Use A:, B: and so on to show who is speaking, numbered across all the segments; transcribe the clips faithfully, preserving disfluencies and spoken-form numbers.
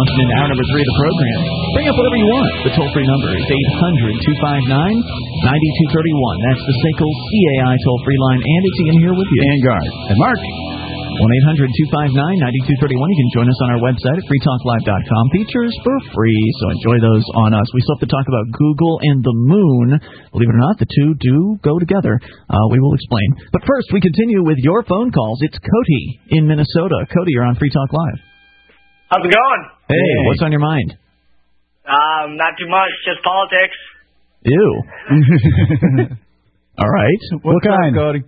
A: launching into hour number three of the program. Bring up whatever you want. The toll-free number is eight hundred, two five nine, nine two three one. That's the S A C L C A I toll-free line. And it's Ian here with you.
B: And Guard. And Mark.
A: one eight hundred, two five nine, nine two three one. You can join us on our website at free talk live dot com. Features for free, so enjoy those on us. We still have to talk about Google and the moon. Believe it or not, the two do go together. Uh, we will explain. But first, we continue with your phone calls. It's Cody in Minnesota. Cody, you're on Free Talk Live.
C: How's it going?
A: Hey, hey. What's on your mind?
C: Um, not too much, just politics.
A: Ew. All right.
B: What, what kind? Cody?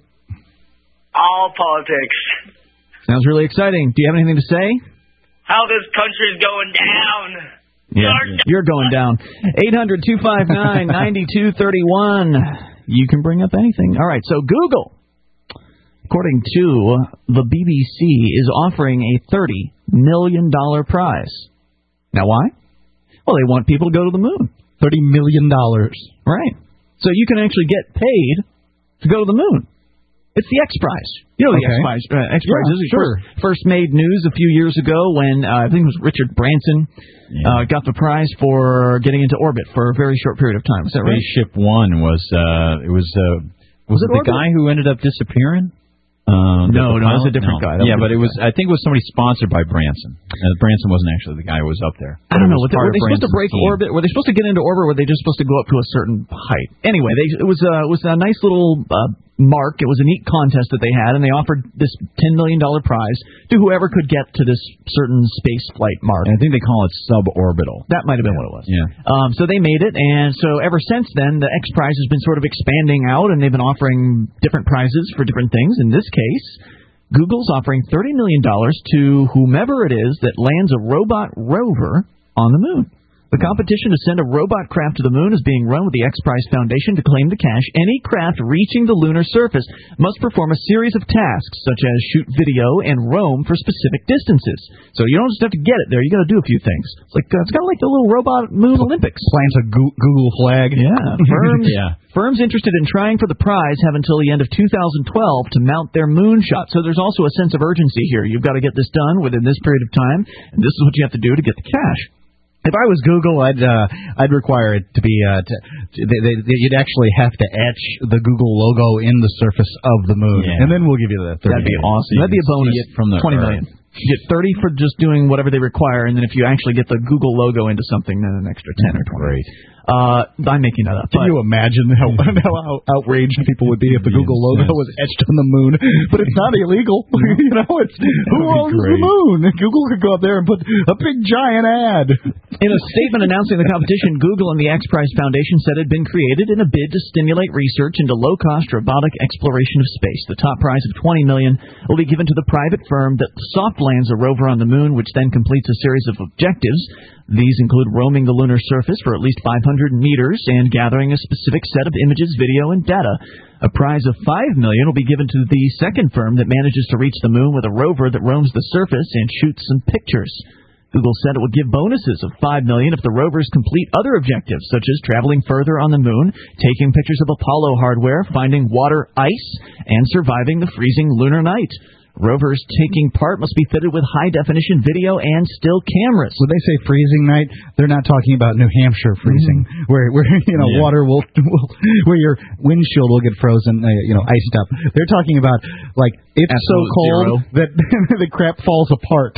C: All politics.
A: Sounds really exciting. Do you have anything to say?
C: How this country's going down.
A: Yeah, you're going down. eight hundred, two five nine, nine two three one. You can bring up anything. All right, so Google, according to the B B C, is offering a thirty million dollars prize. Now, why? Well, they want people to go to the moon.
B: thirty million dollars.
A: Right. So you can actually get paid to go to the moon. It's the X Prize. You know the
B: okay.
A: X Prize. Uh, X Prize
B: yeah,
A: is
B: sure.
A: first, first made news a few years ago when uh, I think it was Richard Branson yeah. uh, got the prize for getting into orbit for a very short period of time. Is that right?
D: Spaceship One was uh, it was uh, was, was it, it the guy who ended up disappearing?
A: Um, no, no, that's a different
D: no.
A: guy. That
D: yeah, but it was.
A: guy.
D: I think it was somebody sponsored by Branson. And Branson wasn't actually the guy who was up there.
A: I don't know. Were they, were they supposed to break
D: team.
A: orbit? Were they supposed to get into orbit? Or were they just supposed to go up to a certain height? Anyway, they, it was uh, it was a nice little uh, mark. It was a neat contest that they had, and they offered this ten million dollars prize to whoever could get to this certain space flight mark.
D: And I think they call it suborbital.
A: That might have been
D: yeah.
A: what it was.
D: Yeah.
A: Um, so they made it, and so ever since then, the X Prize has been sort of expanding out, and they've been offering different prizes for different things. In this case, Google's offering thirty million dollars to whomever it is that lands a robot rover on the moon. The competition to send a robot craft to the moon is being run with the X Prize Foundation to claim the cash. Any craft reaching the lunar surface must perform a series of tasks, such as shoot video and roam for specific distances. So you don't just have to get it there; you got to do a few things. It's like uh, it's kind of like the little robot moon Olympics.
B: Plants a go- Google flag.
A: Yeah, firms.
D: yeah.
A: Firms interested in trying for the prize have until the end of two thousand twelve to mount their moonshot. So there's also a sense of urgency here. You've got to get this done within this period of time, and this is what you have to do to get the cash.
B: If I was Google, I'd uh, I'd require it to be uh, to, they, they, you'd actually have to etch the Google logo in the surface of the moon,
D: yeah.
B: and then we'll give you that.
A: That'd be awesome. That'd be a bonus.
D: From the
A: twenty million. You get thirty for just doing whatever they require, and then if you actually get the Google logo into something, then an extra ten or twenty.
D: Great.
A: Uh, I'm making that up.
B: Can you imagine how, how outraged people would be if the Google logo was etched on the moon? But it's not illegal. you know, it's who owns the moon? Google could go up there and put a big giant ad.
A: In a statement announcing the competition, Google and the X Prize Foundation said it had been created in a bid to stimulate research into low-cost robotic exploration of space. The top prize of twenty million dollars will be given to the private firm that soft lands a rover on the moon, which then completes a series of objectives. These include roaming the lunar surface for at least five hundred meters and gathering a specific set of images, video, and data. A prize of five million dollars will be given to the second firm that manages to reach the moon with a rover that roams the surface and shoots some pictures. Google said it would give bonuses of five million dollars if the rovers complete other objectives, such as traveling further on the moon, taking pictures of Apollo hardware, finding water ice, and surviving the freezing lunar night. Rovers taking part must be fitted with high-definition video and still cameras.
B: When they say freezing night, they're not talking about New Hampshire freezing, mm-hmm. where where you know yeah. water will, will, where your windshield will get frozen, uh, you know, iced up. They're talking about like it's Absolute so cold zero. that the crap falls apart.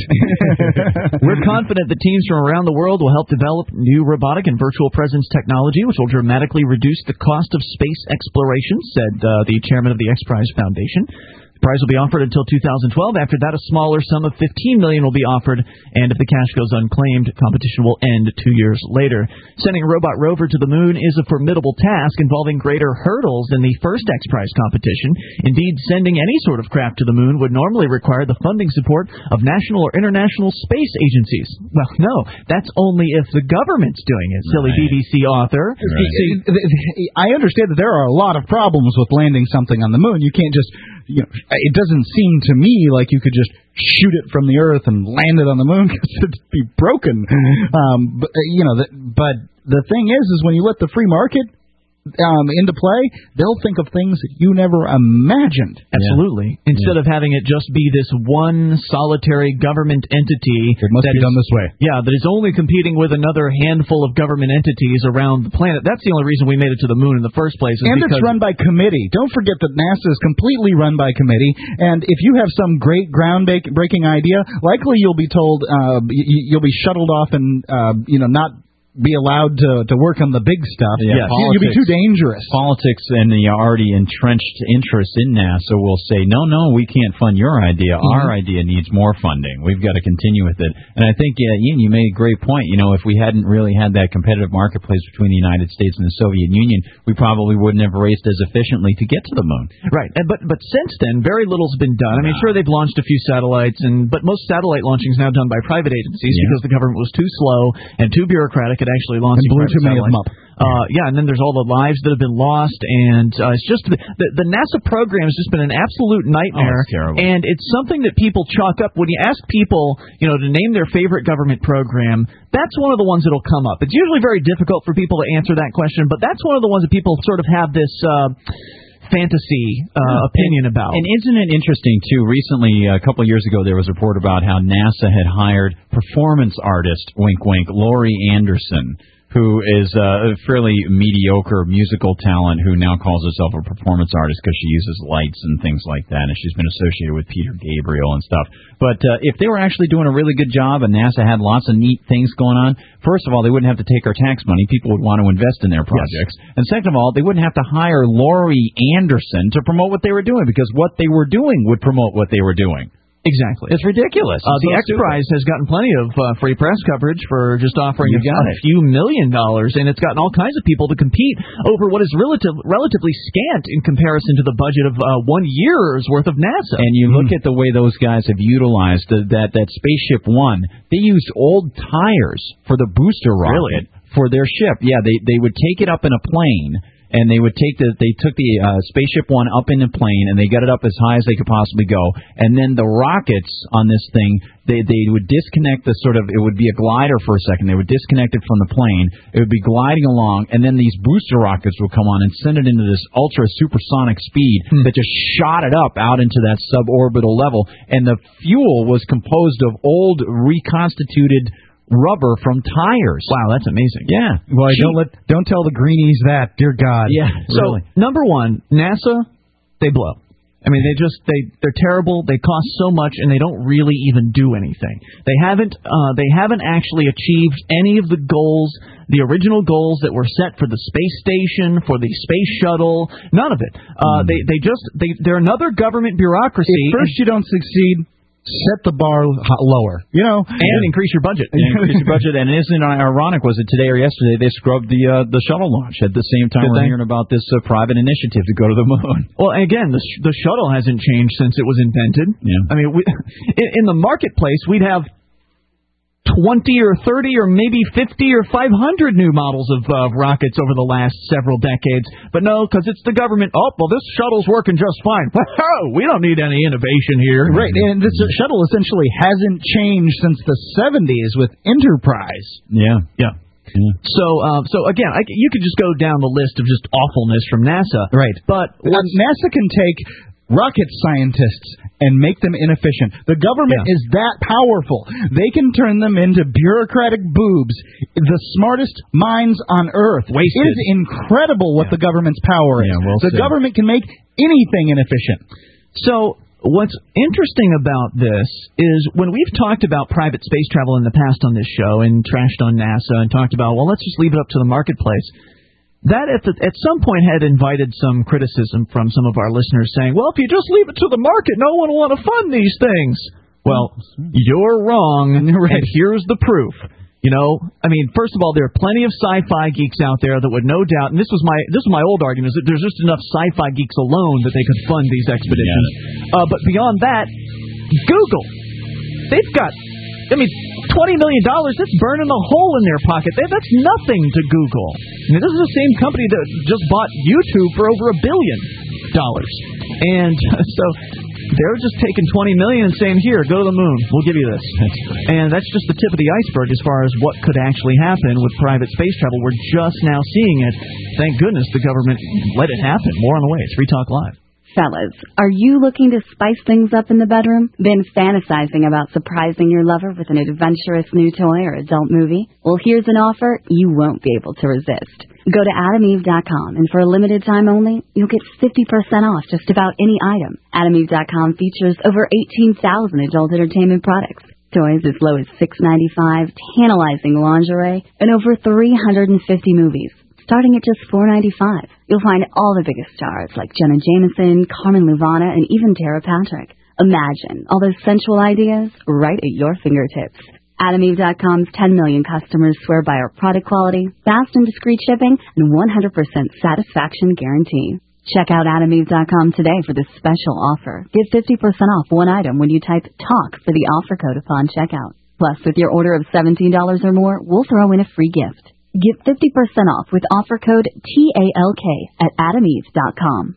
A: We're confident that teams from around the world will help develop new robotic and virtual presence technology, which will dramatically reduce the cost of space exploration, said uh, the chairman of the X Prize Foundation. The prize will be offered until two thousand twelve. After that, a smaller sum of fifteen million dollars will be offered, and if the cash goes unclaimed, competition will end two years later. Sending a robot rover to the moon is a formidable task involving greater hurdles than the first X Prize competition. Indeed, sending any sort of craft to the moon would normally require the funding support of national or international space agencies. Well, no, that's only if the government's doing it, silly right. B B C author.
B: Right. See, I understand that there are a lot of problems with landing something on the moon. You can't just... You know, it doesn't seem to me like you could just shoot it from the Earth and land it on the moon because it'd be broken. Um, but you know, the, but the thing is, is when you let the free market um, into play, they'll think of things that you never imagined.
A: Absolutely.
B: Yeah.
A: Instead
B: yeah.
A: of having it just be this one solitary government entity.
B: It must
A: that
B: be
A: is,
B: done this way.
A: Yeah, that is only competing with another handful of government entities around the planet. That's the only reason we made it to the moon in the first place. Is
B: and
A: because
B: it's run by committee. Don't forget that NASA is completely run by committee. And if you have some great groundbreaking idea, likely you'll be told uh, you'll be shuttled off and uh, you know not be allowed to to work on the big stuff.
D: Yeah,
B: yes. You'd be too dangerous.
D: Politics and the already entrenched interest in NASA will say, no, no, we can't fund your idea. Mm-hmm. Our idea needs more funding. We've got to continue with it. And I think, yeah, Ian, you made a great point. You know, if we hadn't really had that competitive marketplace between the United States and the Soviet Union, we probably wouldn't have raced as efficiently to get to the moon.
A: Right. But but since then, very little's been done. I mean, sure, they've launched a few satellites, and but most satellite launching is now done by private agencies yeah. because the government was too slow and too bureaucratic at actually launching
B: and blew too many of them up.
A: Uh, yeah, and then there's all the lives that have been lost, and uh, it's just the, the NASA program has just been an absolute nightmare.
D: Oh, it's terrible.
A: And it's something that people chalk up when you ask people, you know, to name their favorite government program. That's one of the ones that'll come up. It's usually very difficult for people to answer that question, but that's one of the ones that people sort of have this. Uh, fantasy uh, yeah. opinion about.
D: And isn't it interesting, too, recently, a couple of years ago, there was a report about how NASA had hired performance artist, wink, wink, Laurie Anderson, who is uh, a fairly mediocre musical talent who now calls herself a performance artist because she uses lights and things like that, and she's been associated with Peter Gabriel and stuff. But uh, if they were actually doing a really good job and NASA had lots of neat things going on, first of all, they wouldn't have to take our tax money. People would want to invest in their projects. Yes. And second of all, they wouldn't have to hire Laurie Anderson to promote what they were doing because what they were doing would promote what they were doing.
A: Exactly.
D: It's ridiculous.
A: Uh,
D: it's
A: the
D: so
A: X Prize has gotten plenty of uh, free press coverage for just offering a, a
D: it.
A: few million dollars, and it's gotten all kinds of people to compete over what is relative, relatively scant in comparison to the budget of uh, one year's worth of NASA.
D: And you look mm. at the way those guys have utilized the, that, that Spaceship One. They used old tires for the booster rocket
A: really?
D: for their ship. Yeah, they, they would take it up in a plane. And they would take the they took the uh, Spaceship One up in the plane, and they got it up as high as they could possibly go. And then the rockets on this thing, they they would disconnect the sort of it would be a glider for a second. They would disconnect it from the plane. It would be gliding along, and then these booster rockets would come on and send it into this ultra supersonic speed hmm. that just shot it up out into that suborbital level. And the fuel was composed of old reconstituted rubber from tires.
A: Wow, that's amazing.
D: Yeah.
B: Well, don't let don't tell the greenies that, dear God.
A: Yeah. So
D: really.
A: Number one, NASA, they blow. I mean, they just they they're terrible. They cost so much, and they don't really even do anything. They haven't uh, they haven't actually achieved any of the goals, the original goals that were set for the space station, for the space shuttle. None of it. Uh, mm. They they just they they're another government bureaucracy.
B: If first you don't succeed, set the bar lower, you know,
A: and yeah. increase your budget.
D: And increase your budget. And isn't it ironic? Was it today or yesterday they scrubbed the uh, the shuttle launch at the same time Good we're thing. hearing about this uh, private initiative to go to the moon?
A: Well, again, the sh- the shuttle hasn't changed since it was invented.
D: Yeah.
A: I mean, we, in, in the marketplace, we'd have twenty or thirty or maybe fifty or five hundred new models of uh, rockets over the last several decades. But no, because it's the government. Oh, well, this shuttle's working just fine. Whoa, we don't need any innovation here.
B: Right, and this shuttle essentially hasn't changed since the seventies with Enterprise.
D: Yeah,
A: yeah. Yeah. So, uh, so again, I, you could just go down the list of just awfulness from NASA.
B: Right.
A: But
B: uh, NASA can take rocket scientists and make them inefficient. The government yeah. is that powerful. They can turn them into bureaucratic boobs. The smartest minds on Earth.
A: Wasted.
B: It is incredible what yeah. the government's power is.
D: Yeah, we'll
B: the
D: see.
B: government can make anything inefficient.
A: So what's interesting about this is when we've talked about private space travel in the past on this show and trashed on NASA and talked about, well, let's just leave it up to the marketplace. That at, the, at some point had invited some criticism from some of our listeners saying, well, if you just leave it to the market, no one will want to fund these things. Well, you're wrong, and here's the proof. You know, I mean, first of all, there are plenty of sci-fi geeks out there that would no doubt, and this was my this was my old argument, is that there's just enough sci-fi geeks alone that they could fund these expeditions. Yeah. Uh, but beyond that, Google, they've got, I mean, twenty million dollars, that's burning a hole in their pocket. That's nothing to Google. I mean, this is the same company that just bought YouTube for over a billion dollars. And so They're just taking twenty million dollars and saying, here, go to the moon. We'll give you this. And that's just the tip of the iceberg as far as what could actually happen with private space travel. We're just now seeing it. Thank goodness the government let it happen. More on the way. It's Free Talk Live.
E: Fellas, are you looking to spice things up in the bedroom? Been fantasizing about surprising your lover with an adventurous new toy or adult movie? Well, here's an offer you won't be able to resist. Go to adam eve dot com, and for a limited time only, you'll get fifty percent off just about any item. adam eve dot com features over eighteen thousand adult entertainment products. Toys as low as six ninety-five, tantalizing lingerie, and over three hundred fifty movies. Starting at just four ninety-five. You'll find all the biggest stars like Jenna Jameson, Carmen Luvana, and even Tara Patrick. Imagine all those sensual ideas right at your fingertips. adam eve dot com's ten million customers swear by our product quality, fast and discreet shipping, and one hundred percent satisfaction guarantee. Check out adam eve dot com today for this special offer. Get fifty percent off one item when you type TALK for the offer code upon checkout. Plus, with your order of seventeen dollars or more, we'll throw in a free gift. Get fifty percent off with offer code T A L K at adam eve dot com.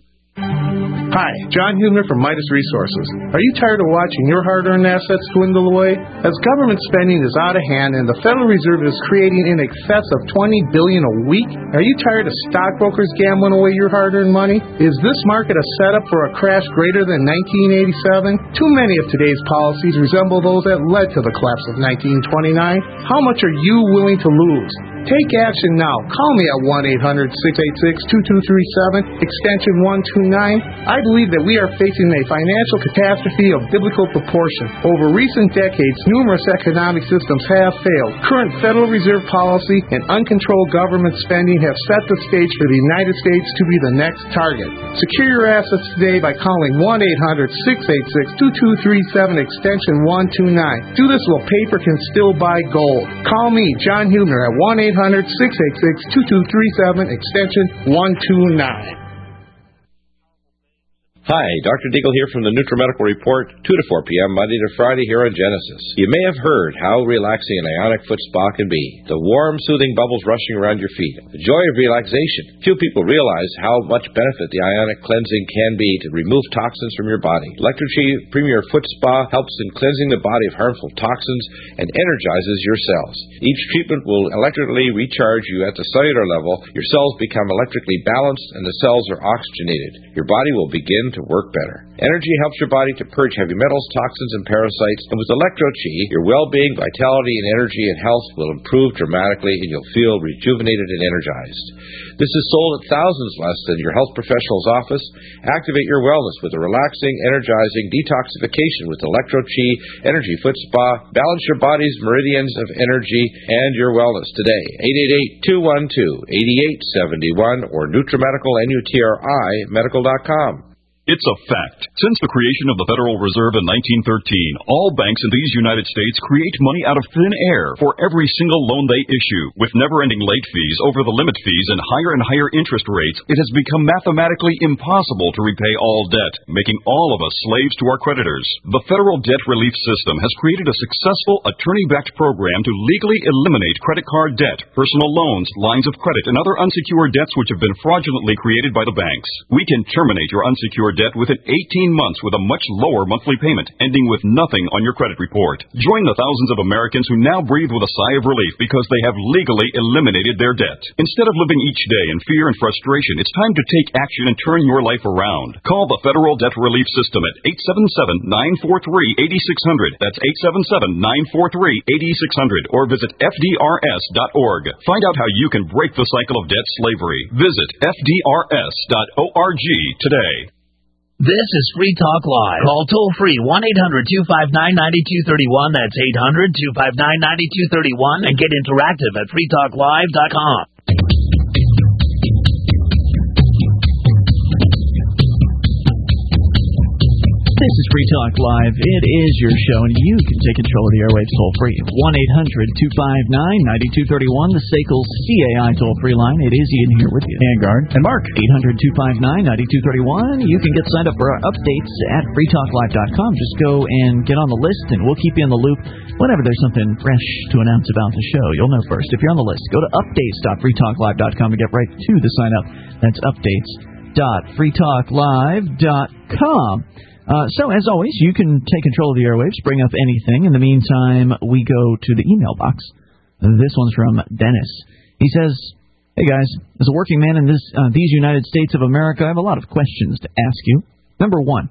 F: Hi, John Huebner from Midas Resources. Are you tired of watching your hard-earned assets dwindle away? As government spending is out of hand and the Federal Reserve is creating in excess of twenty billion dollars a week, are you tired of stockbrokers gambling away your hard-earned money? Is this market a setup for a crash greater than nineteen eighty-seven? Too many of today's policies resemble those that led to the collapse of nineteen twenty-nine. How much are you willing to lose? Take action now. Call me at one eight hundred six eight six two two three seven, extension one two nine. I believe that we are facing a financial catastrophe of biblical proportion. Over recent decades, numerous economic systems have failed. Current Federal Reserve policy and uncontrolled government spending have set the stage for the United States to be the next target. Secure your assets today by calling one eight hundred six eight six two two three seven, extension one two nine. Do this while paper can still buy gold. Call me, John Huebner, at one eight hundred six eight six two two three seven, extension one two nine.
G: Hi, Doctor Deagle here from the NutriMedical Report, two to four p.m., Monday to Friday here on Genesis. You may have heard how relaxing an ionic foot spa can be. The warm, soothing bubbles rushing around your feet. The joy of relaxation. Few people realize how much benefit the ionic cleansing can be to remove toxins from your body. Electrochi Premier Foot Spa helps in cleansing the body of harmful toxins and energizes your cells. Each treatment will electrically recharge you at the cellular level. Your cells become electrically balanced and the cells are oxygenated. Your body will begin to work better. Energy helps your body to purge heavy metals, toxins, and parasites. And with Electro-Chi, your well-being, vitality, and energy and health will improve dramatically, and you'll feel rejuvenated and energized. This is sold at thousands less than your health professional's office. Activate your wellness with a relaxing, energizing detoxification with Electro-Chi Energy Foot Spa. Balance your body's meridians of energy and your wellness today. eight eight eight, two one two, eight eight seven one or NutriMedical, N U T R I, medical dot com.
H: It's a fact. Since the creation of the Federal Reserve in nineteen thirteen, all banks in these United States create money out of thin air for every single loan they issue. With never-ending late fees, over-the-limit fees, and higher and higher interest rates, it has become mathematically impossible to repay all debt, making all of us slaves to our creditors. The Federal Debt Relief System has created a successful attorney-backed program to legally eliminate credit card debt, personal loans, lines of credit, and other unsecured debts which have been fraudulently created by the banks. We can terminate your unsecured debt within eighteen months with a much lower monthly payment, ending with nothing on your credit report. Join the thousands of Americans who now breathe with a sigh of relief because they have legally eliminated their debt. Instead of living each day in fear and frustration, it's time to take action and turn your life around. Call the Federal Debt Relief System at eight seven seven, nine four three, eight six zero zero. That's eight seven seven, nine four three, eight six zero zero. Or visit F D R S dot org. Find out how you can break the cycle of debt slavery. Visit F D R S dot org today.
I: This is Free Talk Live. Call toll-free one eight hundred two five nine nine two three one. That's eight hundred two five nine nine two three one. And get interactive at free talk live dot com.
A: This is Free Talk Live. It is your show, and you can take control of the airwaves toll-free. one eight hundred two five nine nine two three one, the S A C L C A I toll-free line. It is Ian here with you.
B: And Guard. And Mark.
A: eight hundred two five nine nine two three one. You can get signed up for our updates at free talk live dot com. Just go and get on the list, and we'll keep you in the loop whenever there's something fresh to announce about the show. You'll know first. If you're on the list, go to updates dot free talk live dot com and get right to the sign-up. That's updates dot free talk live dot com. Uh, so, as always, you can take control of the airwaves, bring up anything. In the meantime, we go to the email box. This one's from Dennis. He says, hey, guys, as a working man in this uh, these United States of America, I have a lot of questions to ask you. Number one,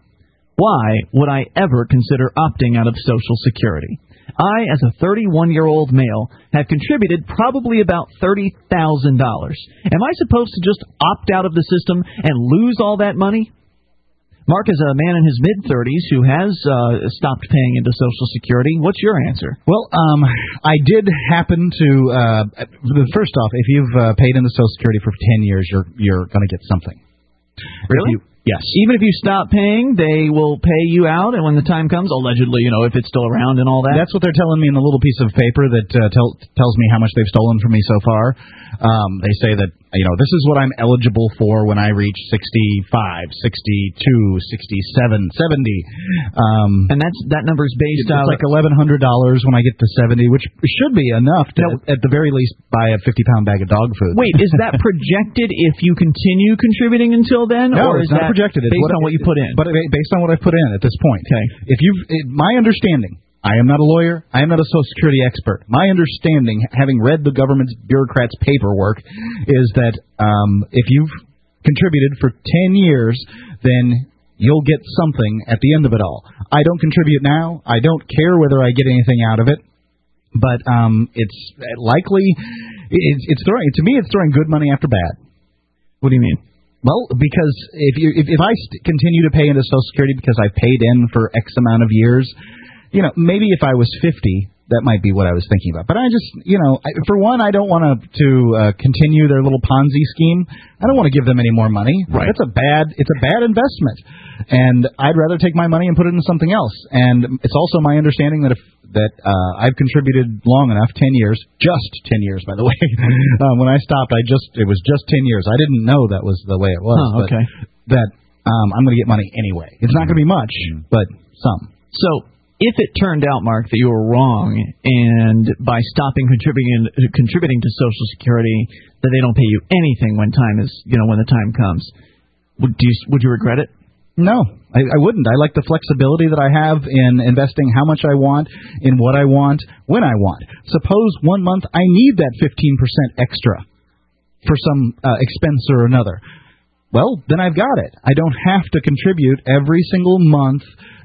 A: why would I ever consider opting out of Social Security? I, as a thirty-one-year-old male, have contributed probably about thirty thousand dollars. Am I supposed to just opt out of the system and lose all that money? Mark is a man in his mid-thirties who has uh, stopped paying into Social Security. What's your answer?
B: Well, um, I did happen to, uh, first off, if you've uh, paid into Social Security for ten years, you're you're going to get something.
A: Really?
B: You, yes.
A: Even if you stop paying, they will pay you out, and when the time comes, allegedly, you know, if it's still around and all that?
B: That's what they're telling me in the little piece of paper that uh, tell, tells me how much they've stolen from me so far. Um, they say that, you know, this is what I'm eligible for when I reach sixty-five, sixty-two, sixty-seven, seventy. Um,
A: and that's that number's based
B: it's
A: out...
B: It's like eleven hundred dollars when I get to seventy, which should be enough to, now, at the very least, buy a fifty-pound bag of dog food.
A: Wait, is that projected if you continue contributing until then?
B: No,
A: or
B: it's
A: is
B: not
A: that
B: projected. It's
A: based
B: what,
A: on what you put in?
B: But based on what I've put in at this point.
A: Okay.
B: If you've, it, my understanding... I am not a lawyer. I am not a Social Security expert. My understanding, having read the government's bureaucrats' paperwork, is that um, if you've contributed for ten years, then you'll get something at the end of it all. I don't contribute now. I don't care whether I get anything out of it. But um, it's likely, it's, it's throwing, to me, it's throwing good money after bad.
A: What do you mean?
B: Well, because if you if, if I st- continue to pay into Social Security because I paid in for X amount of years, you know, maybe if I was fifty, that might be what I was thinking about. But I just, you know, I, for one, I don't want to to uh, continue their little Ponzi scheme. I don't want to give them any more money.
A: Right.
B: That's a bad, it's a bad investment. And I'd rather take my money and put it into something else. And it's also my understanding that if that uh, I've contributed long enough, ten years, just ten years, by the way. um, when I stopped, I just it was just ten years. I didn't know that was the way it was.
A: Oh, okay.
B: But that um, I'm going to get money anyway. It's not going to be much, but some.
A: So, if it turned out, Mark, that you were wrong, and by stopping contributing contributing to Social Security, that they don't pay you anything when time is, you know, when the time comes, would you would you regret it?
B: No, I, I wouldn't. I like the flexibility that I have in investing how much I want, in what I want, when I want. Suppose one month I need that fifteen percent extra for some uh, expense or another. Well, then I've got it. I don't have to contribute every single month.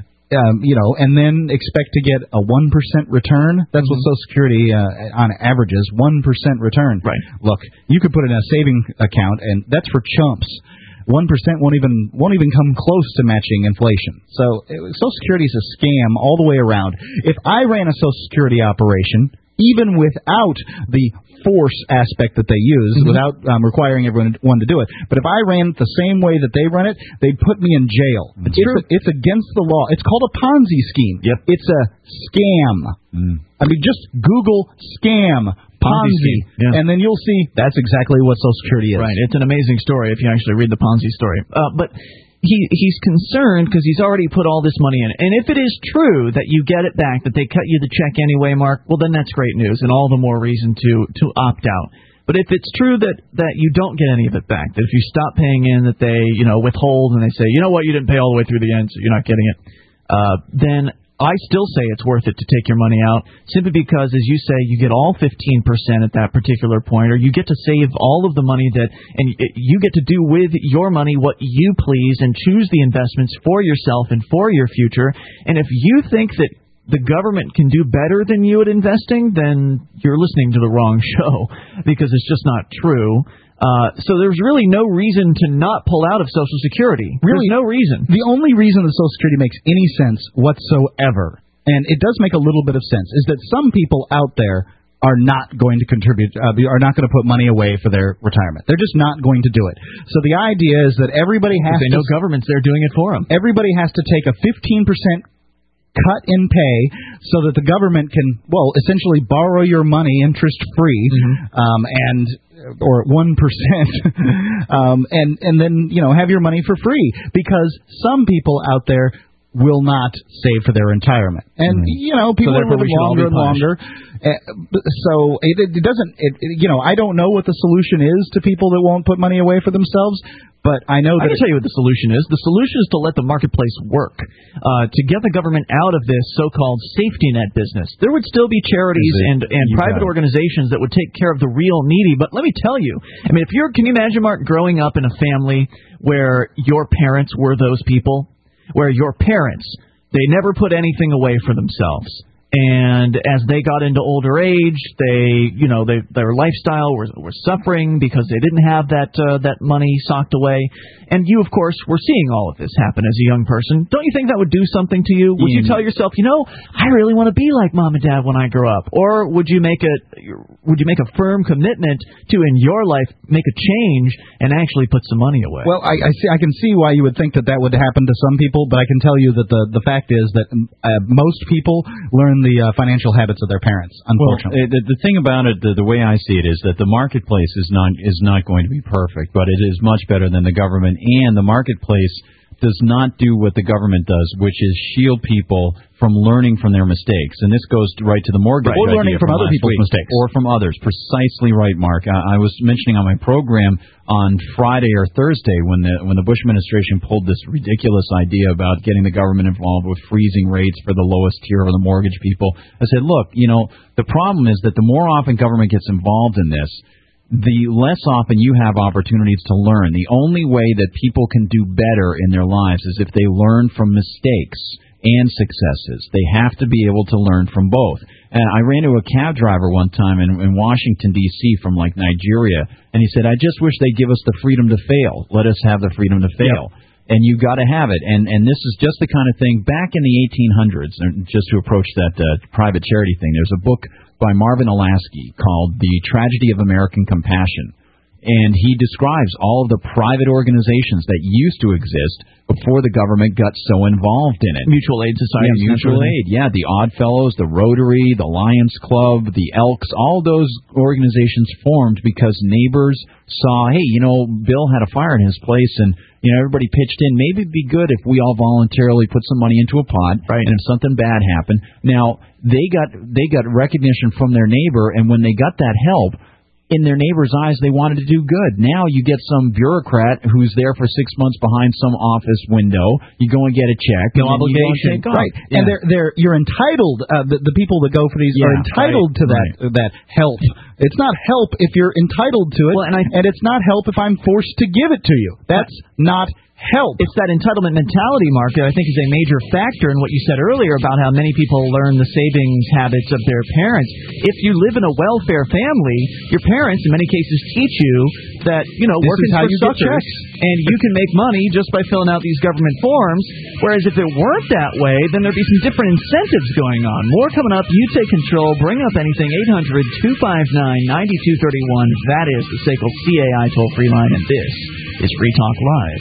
B: Um, you know, and then expect to get a one percent return. That's mm-hmm. what Social Security uh, on average is, one percent return.
A: Right.
B: Look, you could put in a saving account, and that's for chumps. one percent won't even won't even come close to matching inflation. So it, Social Security is a scam all the way around. If I ran a Social Security operation, even without the force aspect that they use, mm-hmm. without um, requiring everyone to do it. But if I ran it the same way that they run it, they'd put me in jail.
A: It's,
B: it's, it's against the law. It's called a Ponzi scheme.
A: Yep.
B: It's a scam. Mm. I mean, just Google scam Ponzi, Ponzi
A: yeah.
B: and then you'll see that's exactly what Social Security is.
A: Right. It's an amazing story if you actually read the Ponzi story. Uh, but he he's concerned because he's already put all this money in it. And if it is true that you get it back, that they cut you the check anyway, Mark, well, then that's great news and all the more reason to, to opt out. But if it's true that, that you don't get any of it back, that if you stop paying in, that they, you know, withhold and they say, you know what, you didn't pay all the way through the end, so you're not getting it, uh, then I still say it's worth it to take your money out, simply because, as you say, you get all fifteen percent at that particular point, or you get to save all of the money that, and you get to do with your money what you please and choose the investments for yourself and for your future. And if you think that the government can do better than you at investing, then you're listening to the wrong show, because it's just not true. Uh, so there's really no reason to not pull out of Social Security. Really, there's no reason.
B: The only reason that Social Security makes any sense whatsoever, and it does make a little bit of sense, is that some people out there are not going to contribute, uh, are not going to put money away for their retirement. They're just not going to do it. So the idea is that everybody has
A: they
B: to...
A: They know government's there doing it for them.
B: Everybody has to take a fifteen percent cut in pay so that the government can, well, essentially borrow your money interest-free, mm-hmm. um, and... or one percent, um, and, and then, you know, have your money for free. Because some people out there will not save for their retirement. And, mm-hmm. you know, people
A: so
B: are living longer and longer. Uh, so it, it doesn't, it, it, you know, I don't know what the solution is to people that won't put money away for themselves, but I know that...
A: I can tell you what the solution is. The solution is to let the marketplace work, uh, to get the government out of this so-called safety net business. There would still be charities and, and private organizations that would take care of the real needy, but let me tell you, I mean, if you're, can you imagine, Mark, growing up in a family where your parents were those people, where your parents, they never put anything away for themselves. And as they got into older age, they, you know, they, their lifestyle was, was suffering because they didn't have that uh, that money socked away. And you, of course, were seeing all of this happen as a young person. Don't you think that would do something to you? Would you tell yourself, you know, I really want to be like Mom and Dad when I grow up? Or would you make a would you make a firm commitment to, in your life, make a change and actually put some money away?
B: Well, I, I see. I can see why you would think that that would happen to some people, but I can tell you that the the fact is that uh, most people learn the uh, financial habits of their parents, unfortunately.
D: Well, the, the thing about it, the, the way I see it, is that the marketplace is not is not going to be perfect, but it is much better than the government, and the marketplace does not do what the government does, which is shield people from learning from their mistakes. And this goes right to the mortgage
B: right. Or learning from, from other people's
D: week.
B: mistakes.
D: Or from others. Precisely right, Mark. I, I was mentioning on my program on Friday or Thursday when the when the Bush administration pulled this ridiculous idea about getting the government involved with freezing rates for the lowest tier of the mortgage people. I said, look, you know, the problem is that the more often government gets involved in this, the less often you have opportunities to learn. The only way that people can do better in their lives is if they learn from mistakes and successes. They have to be able to learn from both. And I ran into a cab driver one time in, in Washington, D C from, like, Nigeria, and he said, I just wish they'd give us the freedom to fail. Let us have the freedom to fail. Yep. And you've got to have it. And and this is just the kind of thing, back in the eighteen hundreds, just to approach that uh, private charity thing, there's a book by Marvin Olasky called The Tragedy of American Compassion. And he describes all of the private organizations that used to exist before the government got so involved in it.
A: Mutual aid societies.
D: Yeah, mutual aid, yeah. The Oddfellows, the Rotary, the Lions Club, the Elks, all those organizations formed because neighbors saw, hey, you know, Bill had a fire in his place and, you know, everybody pitched in. Maybe it'd be good if we all voluntarily put some money into a pot,
A: right.
D: And if something bad happened. Now, they got they got recognition from their neighbor, and when they got that help, in their neighbor's eyes, they wanted to do good. Now you get some bureaucrat who's there for six months behind some office window. You go and get a check.
A: No obligation.
B: Right. Yeah. And they're, they're, you're entitled, uh, the, the people that go for these yeah, are entitled right, to that right. that help. It's not help if you're entitled to it,
A: well, and, I,
B: and it's not help if I'm forced to give it to you. That's not help.
A: It's that entitlement mentality, Mark, that I think is a major factor in what you said earlier about how many people learn the savings habits of their parents. If you live in a welfare family, your parents in many cases teach you that, you know, working for suckers and you can make money just by filling out these government forms, whereas if it weren't that way, then there'd be some different incentives going on. More coming up. You take control. Bring up anything. eight hundred two five nine nine two three one. That is the S A C L C A I toll-free line, and this is Free Talk Live.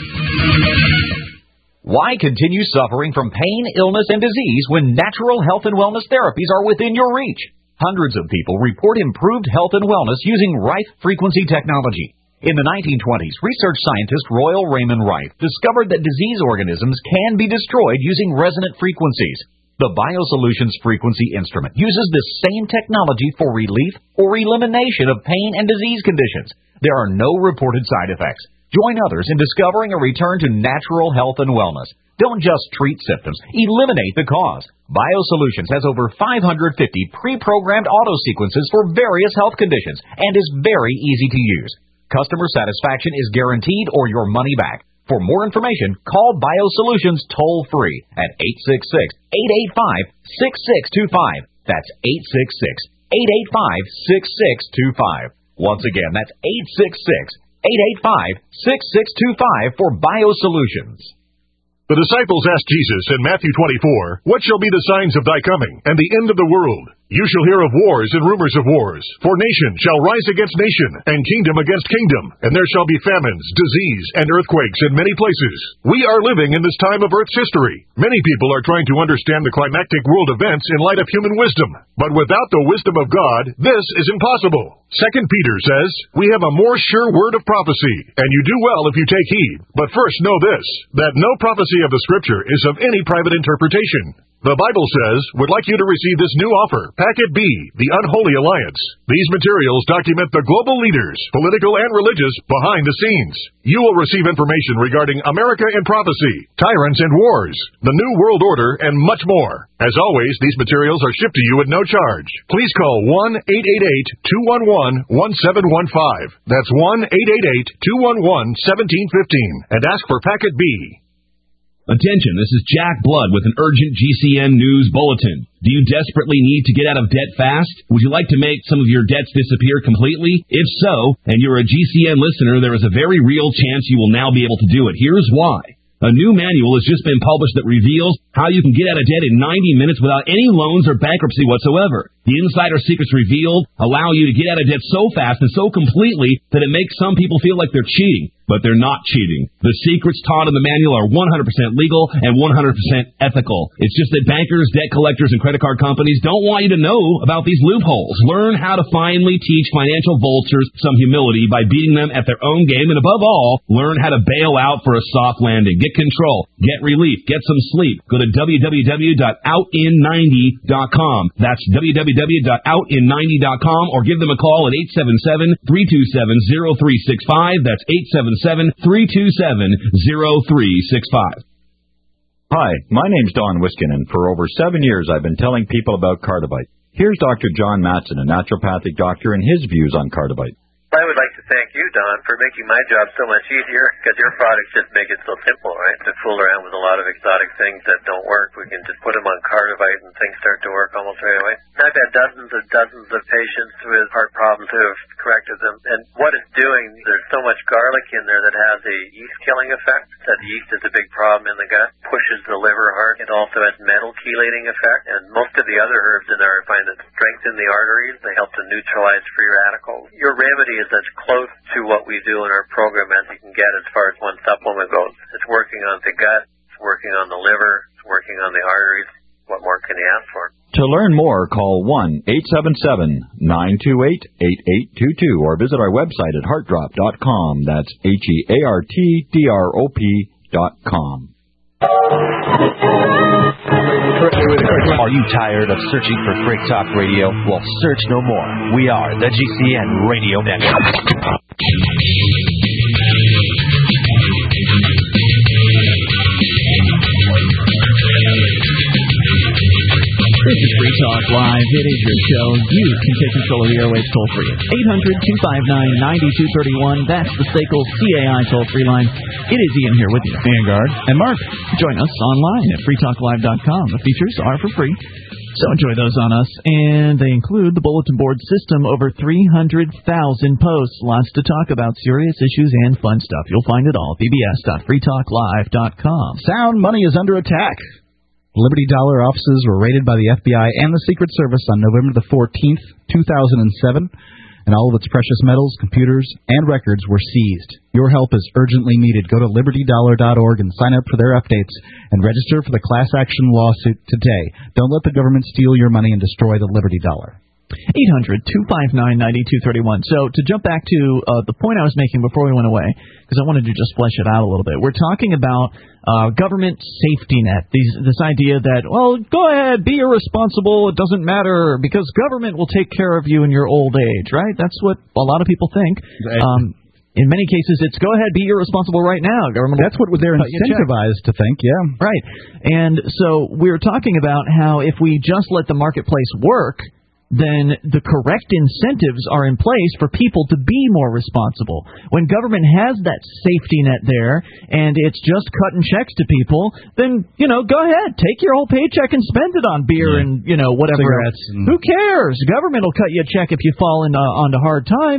J: Why continue suffering from pain, illness, and disease when natural health and wellness therapies are within your reach? Hundreds of people report improved health and wellness using Rife frequency technology. In the nineteen twenties, research scientist Royal Raymond Rife discovered that disease organisms can be destroyed using resonant frequencies. The BioSolutions frequency instrument uses this same technology for relief or elimination of pain and disease conditions. There are no reported side effects. Join others in discovering a return to natural health and wellness. Don't just treat symptoms, eliminate the cause. BioSolutions has over five hundred fifty pre-programmed auto sequences for various health conditions and is very easy to use. Customer satisfaction is guaranteed or your money back. For more information, call BioSolutions toll-free at eight six six, eight eight five, six six two five. That's eight six six, eight eight five, six six two five. Once again, that's eight six six, eight eight five, six six two five for BioSolutions.
K: The disciples asked Jesus in Matthew twenty-four, "What shall be the signs of thy coming and the end of the world?" You shall hear of wars and rumors of wars. For nation shall rise against nation, and kingdom against kingdom. And there shall be famines, disease, and earthquakes in many places. We are living in this time of Earth's history. Many people are trying to understand the climactic world events in light of human wisdom. But without the wisdom of God, this is impossible. Second Peter says, we have a more sure word of prophecy, and you do well if you take heed. But first know this, that no prophecy of the Scripture is of any private interpretation. The Bible says, would like you to receive this new offer, Packet B, the Unholy Alliance. These materials document the global leaders, political and religious, behind the scenes. You will receive information regarding America in prophecy, tyrants and wars, the New World Order, and much more. As always, these materials are shipped to you at no charge. Please call one eight eight eight, two one one, one seven one five. That's one eight eight eight, two one one, one seven one five and ask for Packet B.
L: Attention, this is Jack Blood with an urgent G C N News Bulletin. Do you desperately need to get out of debt fast? Would you like to make some of your debts disappear completely? If so, and you're a G C N listener, there is a very real chance you will now be able to do it. Here's why. A new manual has just been published that reveals how you can get out of debt in ninety minutes without any loans or bankruptcy whatsoever. The insider secrets revealed allow you to get out of debt so fast and so completely that it makes some people feel like they're cheating. But they're not cheating. The secrets taught in the manual are one hundred percent legal and one hundred percent ethical. It's just that bankers, debt collectors, and credit card companies don't want you to know about these loopholes. Learn how to finally teach financial vultures some humility by beating them at their own game, and above all, learn how to bail out for a soft landing. Get control. Get relief. Get some sleep. Go to w w w dot out in ninety dot com. That's w w w dot out in ninety dot com, or give them a call at eight seven seven, three two seven, zero three six five. That's eight seven seven, three two seven, zero three six five.
M: Hi, my name's Don Wiskinen. For over seven years, I've been telling people about Cardivite. Here's Doctor John Matson, a naturopathic doctor, and his views on Cardivite.
N: I would like to thank you, Don, for making my job so much easier, because your products just make it so simple, right? To fool around with a lot of exotic things that don't work, we can just put them on Cardivite and things start to work almost right away. I've had dozens and dozens of patients with heart problems who have corrected them, and what it's doing, there's so much garlic in there that has a yeast-killing effect. That yeast is a big problem in the gut, pushes the liver hard. It also has metal chelating effect, and most of the other herbs in there I find that strengthen the arteries. They help to neutralize free radicals. Your remedy is as close to what we do in our program as you can get as far as one supplement goes. It's working on the gut, it's working on the liver, it's working on the arteries. What more can you ask for?
M: To learn more, call one eight seven seven, nine two eight, eight eight two two or visit our website at heart drop dot com. That's H E A R T D R O P dot com.
O: Are you tired of searching for Freak Talk Radio? Well, search no more. We are the G C N Radio Network.
A: This is Free Talk Live. It is your show. You can take control of the airwaves toll free at eight hundred, two five nine, nine two three one. That's the Staples C A I toll free line. It is Ian here with you. Vanguard and Mark. Join us online at free talk live dot com. The features are for free, so enjoy those on us. And they include the bulletin board system, over three hundred thousand posts. Lots to talk about, serious issues and fun stuff. You'll find it all at b b s dot free talk live dot com.
B: Sound money is under attack. Liberty Dollar offices were raided by the F B I and the Secret Service on November the fourteenth, two thousand seven, and all of its precious metals, computers, and records were seized. Your help is urgently needed. Go to liberty dollar dot org and sign up for their updates and register for the class action lawsuit today. Don't let the government steal your money and destroy the Liberty Dollar.
A: eight hundred, two five nine, nine two three one. So to jump back to uh, the point I was making before we went away, because I wanted to just flesh it out a little bit. We're talking about uh, government safety net, these, this idea that, well, go ahead, be irresponsible, it doesn't matter, because government will take care of you in your old age, right? That's what a lot of people think. Um, in many cases, it's go ahead, be irresponsible right now. Government.
B: That's what they're incentivized to think, yeah.
A: Right. And so we're talking about how if we just let the marketplace work, then the correct incentives are in place for people to be more responsible. When government has that safety net there and it's just cutting checks to people, then, you know, go ahead, take your whole paycheck and spend it on beer yeah. and, you know, whatever.
B: Cigarettes. And...
A: Who cares? Government will cut you a check if you fall into, onto hard times.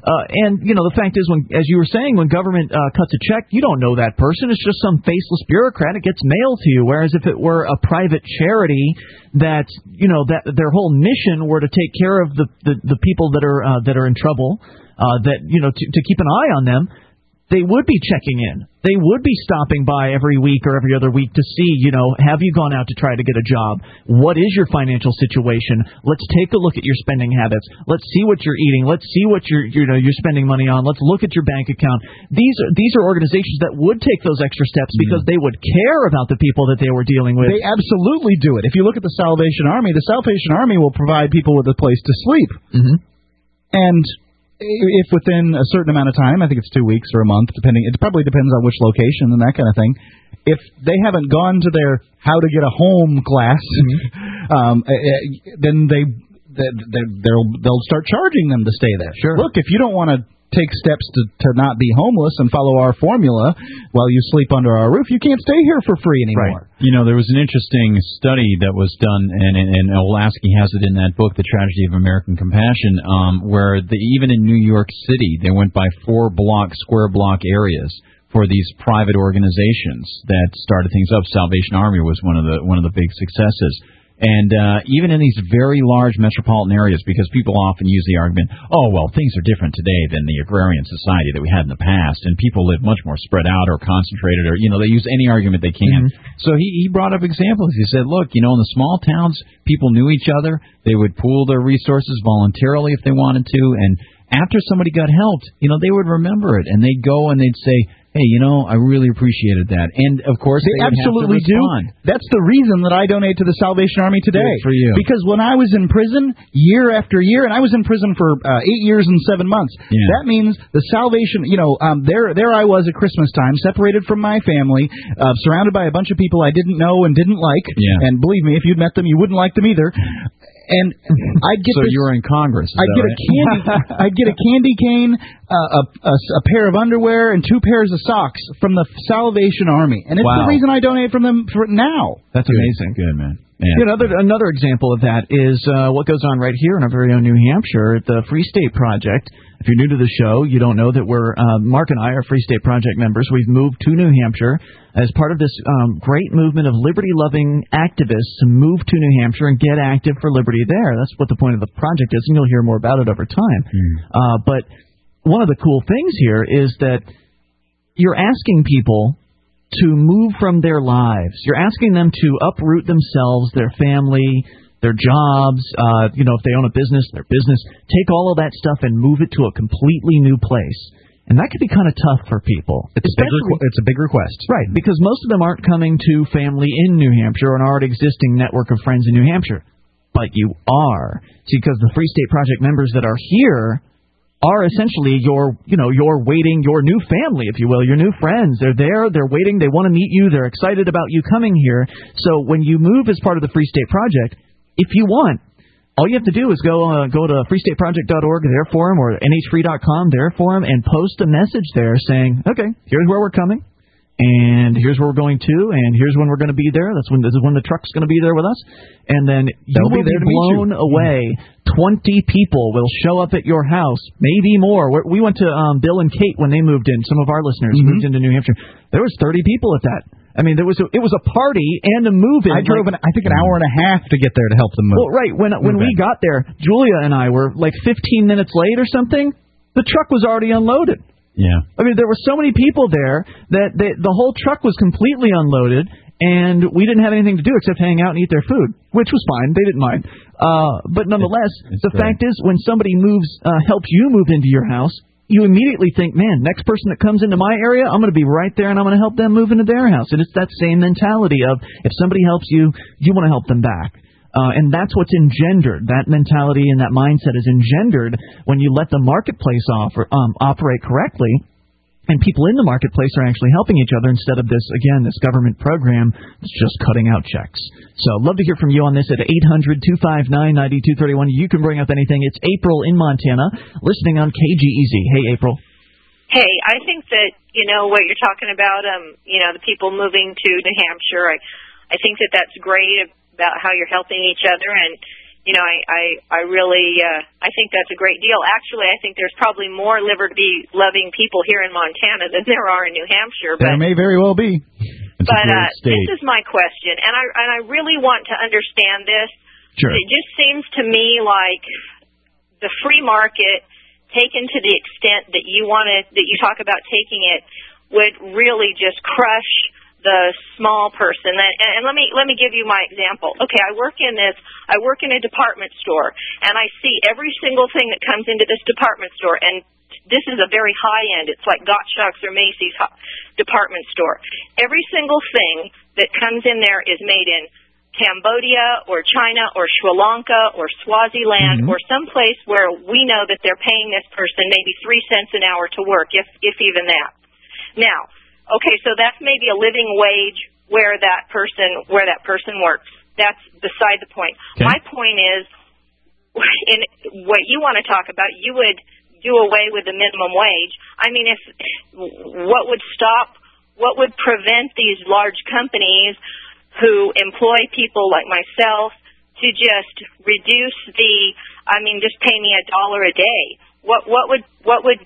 A: Uh, and, you know, the fact is, when, as you were saying, when government uh, cuts a check, you don't know that person. It's just some faceless bureaucrat. It gets mailed to you. Whereas if it were a private charity that, you know, that their whole mission were to take care of the, the, the people that are uh, that are in trouble, uh, that, you know, to, to keep an eye on them, they would be checking in. They would be stopping by every week or every other week to see, you know, have you gone out to try to get a job? What is your financial situation? Let's take a look at your spending habits. Let's see what you're eating. Let's see what you're, you know, you're spending money on. Let's look at your bank account. These are, these are organizations that would take those extra steps because mm-hmm. they would care about the people that they were dealing with.
B: They absolutely do it. If you look at the Salvation Army, the Salvation Army will provide people with a place to sleep.
A: Mm-hmm.
B: And if within a certain amount of time, I think it's two weeks or a month, depending, it probably depends on which location and that kind of thing. If they haven't gone to their how to get a home class, mm-hmm. um, then they, they they'll they'll start charging them to stay there.
A: Sure.
B: Look, if you don't want to take steps to, to not be homeless and follow our formula while you sleep under our roof, you can't stay here for free anymore.
D: Right. You know, there was an interesting study that was done, and, and, and Olasky has it in that book, The Tragedy of American Compassion, um, where the, even in New York City, they went by four block, square block areas for these private organizations that started things up. Salvation Army was one of the one of the big successes. And uh, even in these very large metropolitan areas, because people often use the argument, oh, well, things are different today than the agrarian society that we had in the past, and people live much more spread out or concentrated, or, you know, they use any argument they can. Mm-hmm. So he, he brought up examples. He said, look, you know, in the small towns, people knew each other. They would pool their resources voluntarily if they wanted to, and after somebody got helped, you know, they would remember it, and they'd go and they'd say, hey, you know, I really appreciated that. And, of course, they,
B: they absolutely
D: do.
B: That's the reason that I donate to the Salvation Army today.
D: Good for you.
B: Because when I was in prison year after year, and I was in prison for uh, eight years and seven months,
D: yeah.
B: that means the Salvation, you know, um, there there I was at Christmas time, separated from my family, uh, surrounded by a bunch of people I didn't know and didn't like.
D: Yeah.
B: And believe me, if you'd met them, you wouldn't like them either. And I'd get
D: so
B: this,
D: you were in Congress. Is
B: I'd
D: that
B: get
D: right?
B: a candy. I'd get a candy cane, uh, a, a, a pair of underwear, and two pairs of socks from the Salvation Army, and it's
D: wow.
B: the reason I donate from them for now.
A: That's
D: Good.
A: amazing.
D: Good, man.
A: Yeah. You know, another, another example of that is uh, what goes on right here in our very own New Hampshire at the Free State Project. If you're new to the show, you don't know that we're, uh, Mark and I are Free State Project members. We've moved to New Hampshire as part of this um, great movement of liberty-loving activists to move to New Hampshire and get active for liberty there. That's what the point of the project is, and you'll hear more about it over time.
D: Mm.
A: Uh, but one of the cool things here is that you're asking people to move from their lives. You're asking them to uproot themselves, their family, their jobs, uh, you know, if they own a business, their business, take all of that stuff and move it to a completely new place. And that could be kind of tough for people.
B: It's a, big requ- it's a big request.
A: Right, because most of them aren't coming to family in New Hampshire or an already existing network of friends in New Hampshire. But you are. See, because the Free State Project members that are here are essentially your, you know, your waiting, your new family, if you will, your new friends. They're there, they're waiting, they want to meet you, they're excited about you coming here. So when you move as part of the Free State Project, if you want, all you have to do is go uh, go to free state project dot org, their forum, or N H free dot com, their forum, and post a message there saying, okay, here's where we're coming, and here's where we're going to, and here's when we're going to be there. That's when this is when the truck's going to be there with us, and then you
B: They'll
A: will
B: be there
A: be
B: to meet
A: blown
B: you.
A: away. Twenty people will show up at your house, maybe more. We're, we went to um, Bill and Kate when they moved in. Some of our listeners
B: Mm-hmm.
A: moved into New Hampshire. There was thirty people at that. I mean, there was a, it was a party and a move-in.
B: I drove,
A: like,
B: an, I think, an hour and a half to get there to help them move.
A: Well, right. When when we got there, Julia and I were like fifteen minutes late or something. The truck was already unloaded.
D: Yeah.
A: I mean, there were so many people there that they, the whole truck was completely unloaded, and we didn't have anything to do except hang out and eat their food, which was fine. They didn't mind. Uh, but nonetheless,
D: it's, it's
A: the
D: great.
A: fact is, when somebody moves, uh, helps you move into your house, you immediately think, man, next person that comes into my area, I'm going to be right there, and I'm going to help them move into their house. And it's that same mentality of if somebody helps you, you want to help them back. Uh, and that's what's engendered. That mentality and that mindset is engendered when you let the marketplace offer, um, operate correctly, and people in the marketplace are actually helping each other instead of this, again, this government program that's just cutting out checks. So I'd love to hear from you on this at eight hundred two five nine nine two three one. You can bring up anything. It's April in Montana, listening on K G E Z. Hey, April.
P: Hey, I think that, you know, what you're talking about, um, you know, the people moving to New Hampshire, I, I think that that's great about how you're helping each other. And, you know, I, I, I really, uh, I think that's a great deal. Actually, I think there's probably more liberty-loving people here in Montana than there are in New Hampshire.
B: There
P: but,
B: may very well be.
D: It's
P: but
D: a great
P: uh,
D: state.
P: this is my question, and I and I really want to understand this.
D: Sure.
P: It just seems to me like the free market, taken to the extent that you want to, that you talk about taking it, would really just crush the small person. And, and let me let me give you my example. Okay, I work in this. I work in a department store, and I see every single thing that comes into this department store. And this is a very high end. It's like Gottschalk's or Macy's department store. Every single thing that comes in there is made in Cambodia or China or Sri Lanka or Swaziland, mm-hmm. or someplace where we know that they're paying this person maybe three cents an hour to work, if if even that. Now, okay, so that's maybe a living wage where that person where that person works. That's beside the point.
D: Okay.
P: My point is, in what you want to talk about, you would do away with the minimum wage. I mean, if what would stop, what would prevent these large companies who employ people like myself to just reduce the, I mean, just pay me a dollar a day? What what would what would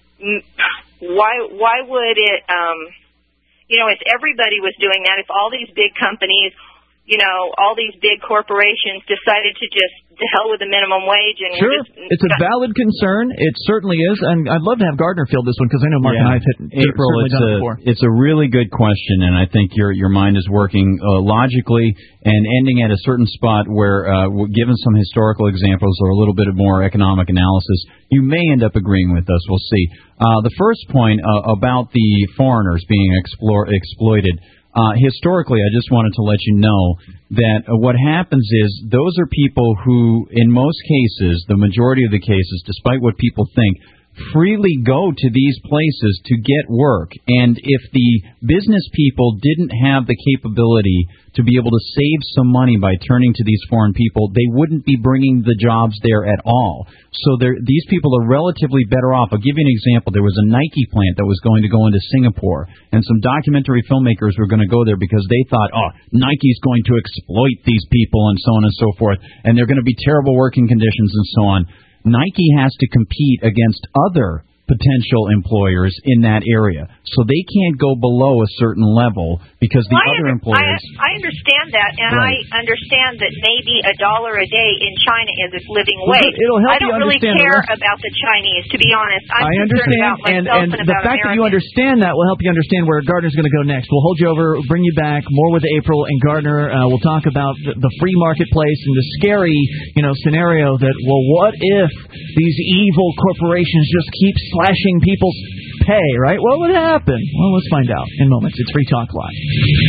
P: why why would it? Um, you know, if everybody was doing that, if all these big companies, you know, all these big corporations decided to just to hell with the minimum wage and
A: sure,
P: just,
A: it's a valid concern. It certainly is, and I'd love to have Gardner field this one because I know Mark
D: yeah.
A: and I have hit
D: April.
A: certainly
D: It's
A: done
D: a
A: it before.
D: it's a really good question, and I think your your mind is working uh, logically and ending at a certain spot where, uh, given some historical examples or a little bit of more economic analysis, you may end up agreeing with us. We'll see. Uh, the first point uh, about the foreigners being explore, exploited. Uh, historically, I just wanted to let you know that uh, what happens is those are people who, in most cases, the majority of the cases, despite what people think, freely go to these places to get work. And if the business people didn't have the capability to be able to save some money by turning to these foreign people, they wouldn't be bringing the jobs there at all. So these people are relatively better off. I'll give you an example. There was a Nike plant that was going to go into Singapore, and some documentary filmmakers were going to go there because they thought, oh, Nike's going to exploit these people and so on and so forth, and they're going to be terrible working conditions and so on. Nike has to compete against other potential employers in that area. So they can't go below a certain level because the
P: well,
D: other
P: I,
D: employers...
P: I, I understand that, and
D: right.
P: I understand that maybe a dollar a day in China is a living
A: well,
P: wage.
A: It'll help
P: I don't
A: you
P: really
A: understand
P: care
A: the
P: about the Chinese, to be honest. I'm
A: I
P: concerned
A: understand,
P: about myself
A: and,
P: and,
A: and
P: about
A: the fact
P: Americans.
A: that you understand that will help you understand where Gardner's going to go next. We'll hold you over, bring you back, more with April and Gardner. Uh, we'll talk about the, the free marketplace and the scary, you know, scenario that, well, what if these evil corporations just keep slashing people's pay, right? What would happen? Well, let's find out in moments. It's Free Talk Live.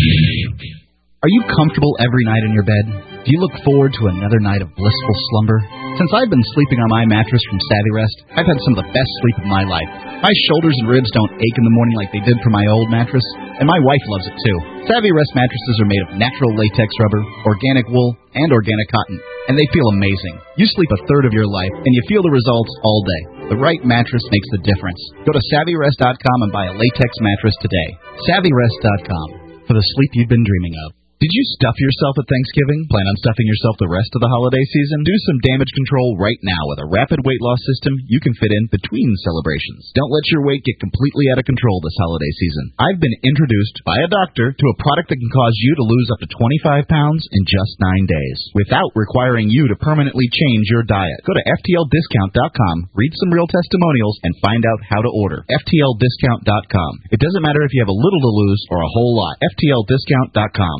B: Are you comfortable every night in your bed? Do you look forward to another night of blissful slumber? Since I've been sleeping on my mattress from Savvy Rest, I've had some of the best sleep of my life. My shoulders and ribs don't ache in the morning like they did for my old mattress, and my wife loves it too. Savvy Rest mattresses are made of natural latex rubber, organic wool, and organic cotton, and they feel amazing. You sleep a third of your life, and you feel the results all day. The right mattress makes the difference. Go to Savvy Rest dot com and buy a latex mattress today. Savvy Rest dot com, for the sleep you've been dreaming of. Did you stuff yourself at Thanksgiving? Plan on stuffing yourself the rest of the holiday season? Do some damage control right now with a rapid weight loss system you can fit in between celebrations. Don't let your weight get completely out of control this holiday season. I've been introduced by a doctor to a product that can cause you to lose up to twenty-five pounds in just nine days without requiring you to permanently change your diet. Go to F T L discount dot com, read some real testimonials, and find out how to order. F T L discount dot com. It doesn't matter if you have a little to lose or a whole lot. F T L discount dot com.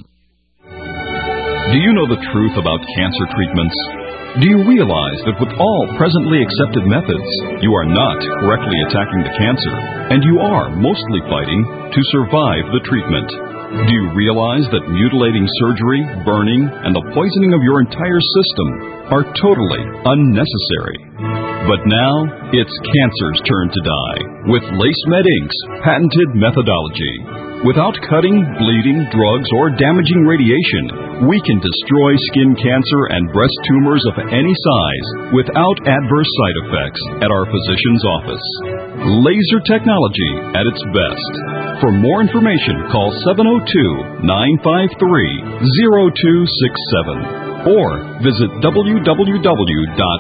H: Do you know the truth about cancer treatments? Do you realize that with all presently accepted methods, you are not correctly attacking the cancer, and you are mostly fighting to survive the treatment? Do you realize that mutilating surgery, burning, and the poisoning of your entire system are totally unnecessary? But now, it's cancer's turn to die with LaceMed Incorporated's patented methodology. Without cutting, bleeding, drugs, or damaging radiation, we can destroy skin cancer and breast tumors of any size without adverse side effects at our physician's office. Laser technology at its best. For more information, call seven oh two, nine five three, oh two six seven or visit w w w dot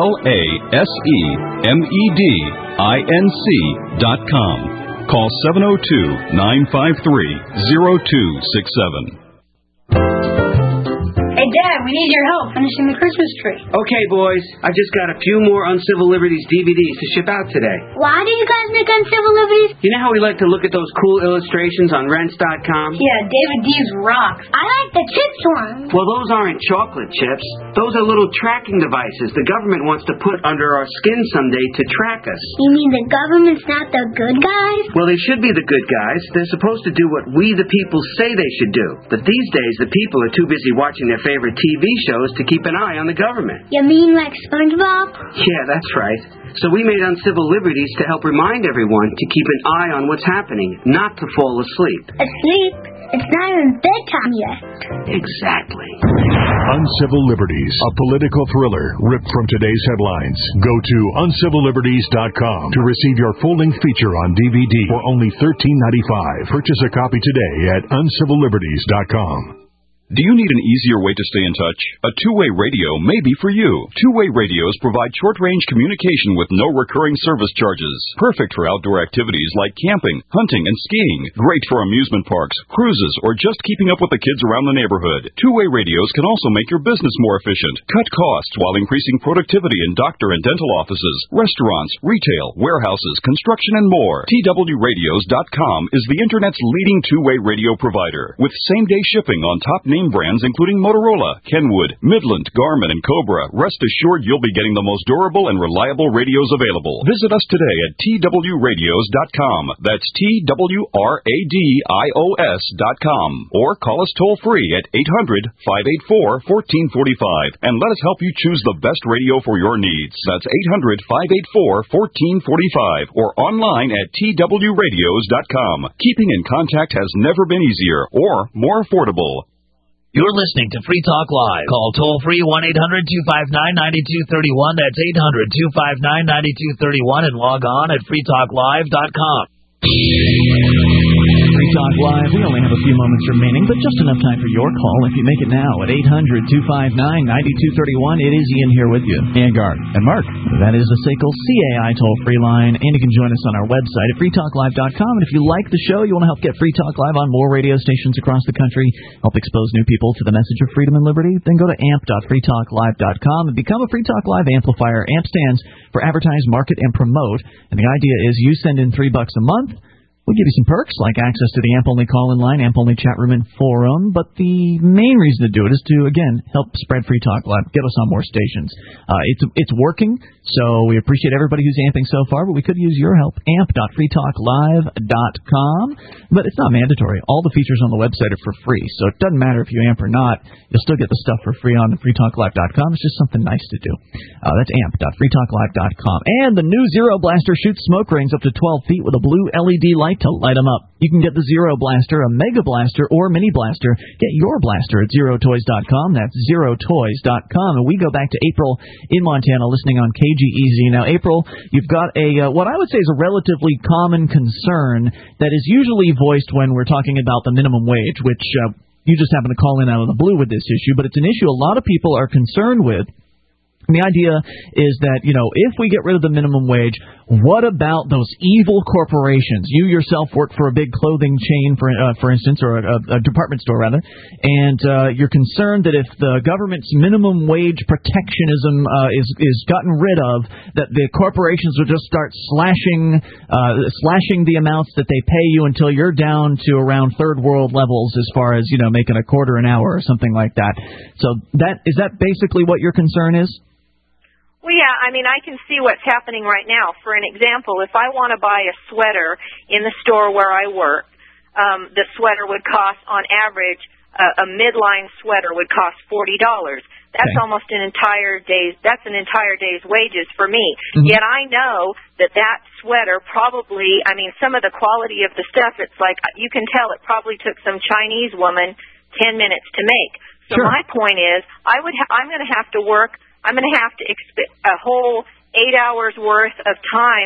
H: lasemedinc dot com. Call seven oh two, nine five three, oh two six seven.
Q: Hey, Dad, we need your help finishing the Christmas tree.
R: Okay, boys. I've just got a few more Uncivil Liberties D V Ds to ship out today.
Q: Why do you guys make Uncivil Liberties?
R: You know how we like to look at those cool illustrations on rents dot com?
Q: Yeah, David D's rocks. I like the chips ones.
R: Well, those aren't chocolate chips. Those are little tracking devices the government wants to put under our skin someday to track us.
Q: You mean the government's not the good guys?
R: Well, they should be the good guys. They're supposed to do what we, the people, say they should do. But these days, the people are too busy watching their favorite T V shows to keep an eye on the government.
Q: You mean like SpongeBob?
R: Yeah, that's right. So we made Uncivil Liberties to help remind everyone to keep an eye on what's happening, not to fall asleep.
Q: Asleep? It's not even bedtime yet.
R: Exactly.
K: Uncivil Liberties, a political thriller ripped from today's headlines. Go to uncivil liberties dot com to receive your full-length feature on D V D for only thirteen ninety-five. Purchase a copy today at uncivil liberties dot com.
H: Do you need an easier way to stay in touch? A two-way radio may be for you. Two-way radios provide short-range communication with no recurring service charges. Perfect for outdoor activities like camping, hunting, and skiing. Great for amusement parks, cruises, or just keeping up with the kids around the neighborhood. Two-way radios can also make your business more efficient. Cut costs while increasing productivity in doctor and dental offices, restaurants, retail, warehouses, construction, and more. T W radios dot com is the Internet's leading two-way radio provider. With same-day shipping on top name brands including Motorola, Kenwood, Midland, Garmin, and Cobra, rest assured you'll be getting the most durable and reliable radios available. Visit us today at T W radios dot com. That's T W R A D I O S dot com. Or call us toll-free at eight hundred, five eight four, one four four five and let us help you choose the best radio for your needs. That's eight hundred, five eight four, one four four five or online at T W radios dot com. Keeping in contact has never been easier or more affordable.
I: You're listening to Free Talk Live. Call toll-free one eight hundred, two five nine, nine two three one. That's eight hundred, two five nine, nine two three one and log on at free talk live dot com.
A: Free Talk Live. We only have a few moments remaining, but just enough time for your call. If you make it now at eight hundred, two five nine, nine two three one, it is Ian here with you.
D: And Garth.
A: And Mark. That is the S A C L C A I toll-free line, and you can join us on our website at free talk live dot com. And if you like the show, you want to help get Free Talk Live on more radio stations across the country, help expose new people to the message of freedom and liberty, then go to amp dot free talk live dot com and become a Free Talk Live amplifier. AMP stands for Advertise, Market, and Promote. And the idea is you send in three bucks a month. We'll give you some perks like access to the A M P-only call-in line, A M P-only chat room, and forum. But the main reason to do it is to, again, help spread Free Talk Live, get us on more stations. Uh, it's it's working, so we appreciate everybody who's amping so far, but we could use your help. amp dot free talk live dot com. But it's not mandatory. All the features on the website are for free, so it doesn't matter if you amp or not. You'll still get the stuff for free on free talk live dot com. It's just something nice to do. Uh, that's amp dot free talk live dot com. And the new Zero Blaster shoots smoke rings up to twelve feet with a blue L E D light to light them up. You can get the Zero Blaster, a Mega Blaster, or Mini Blaster. Get your blaster at zero toys dot com. That's zero toys dot com. And we go back to April in Montana listening on K G E Z. Now, April, you've got a uh, what I would say is a relatively common concern that is usually voiced when we're talking about the minimum wage, which uh, you just happen to call in out of the blue with this issue. But it's an issue a lot of people are concerned with. And the idea is that, you know, if we get rid of the minimum wage, what about those evil corporations? You yourself work for a big clothing chain, for uh, for instance, or a, a department store, rather, and uh, you're concerned that if the government's minimum wage protectionism uh, is is gotten rid of, that the corporations will just start slashing uh, slashing the amounts that they pay you until you're down to around third world levels as far as, you know, making a quarter an hour or something like that. So that is that basically what your concern is?
P: Well, yeah, I mean, I can see what's happening right now. For an example, if I want to buy a sweater in the store where I work, um, the sweater would cost, on average, uh, a midline sweater would cost forty dollars. That's okay. Almost an entire day's, that's an entire day's wages for me. Mm-hmm. Yet I know that that sweater probably, I mean, some of the quality of the stuff, it's like, you can tell it probably took some Chinese woman ten minutes to make. So sure. My point is, I would ha- I'm going to have to work I'm going to have to expend a whole eight hours worth of time